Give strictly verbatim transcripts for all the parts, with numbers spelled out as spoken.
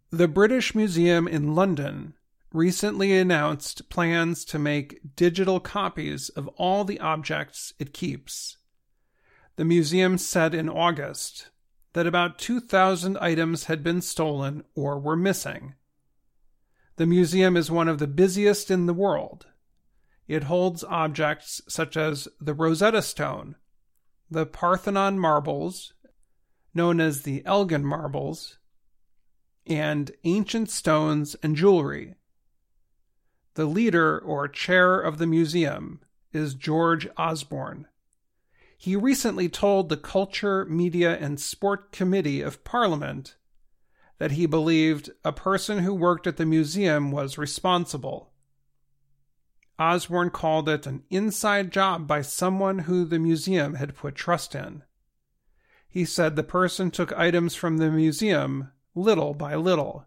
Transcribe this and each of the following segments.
The British Museum in London recently announced plans to make digital copies of all the objects it keeps. The museum said in August that about two thousand items had been stolen or were missing. The museum is one of the busiest in the world. It holds objects such as the Rosetta Stone, the Parthenon marbles, known as the Elgin marbles, and ancient stones and jewelry. The leader or chair of the museum is George Osborne. He recently told the Culture, Media and Sport Committee of Parliament that he believed a person who worked at the museum was responsible. Osborne called it an inside job by someone who the museum had put trust in. He said the person took items from the museum little by little.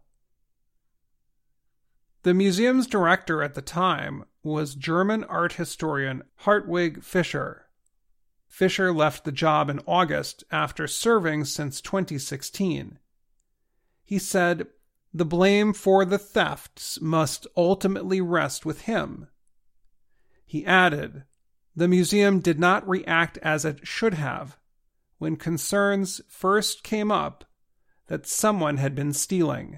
The museum's director at the time was German art historian Hartwig Fischer. Fischer left the job in August after serving since twenty sixteen. He said, "The blame for the thefts must ultimately rest with him." He added, "The museum did not react as it should have when concerns first came up that someone had been stealing."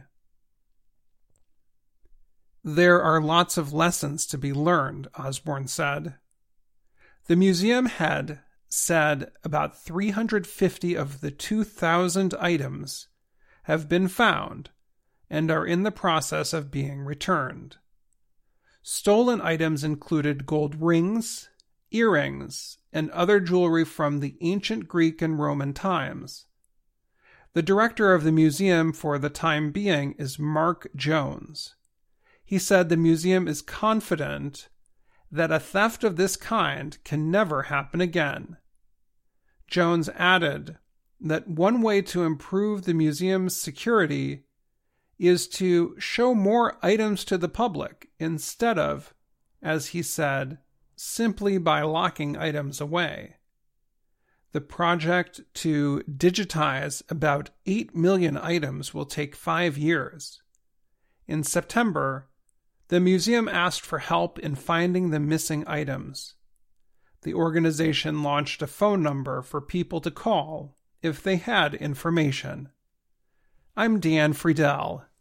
There are lots of lessons to be learned, Osborne said. The museum head said about three hundred fifty of the two thousand items have been found and are in the process of being returned. Stolen items included gold rings, earrings, and other jewelry from the ancient Greek and Roman times. The director of the museum for the time being is Mark Jones. He said the museum is confident that a theft of this kind can never happen again. Jones added that one way to improve the museum's security is to show more items to the public instead of, as he said, simply by locking items away. The project to digitize about eight million items will take five years. In September, the museum asked for help in finding the missing items. The organization launched a phone number for people to call if they had information. I'm Dan Friedel,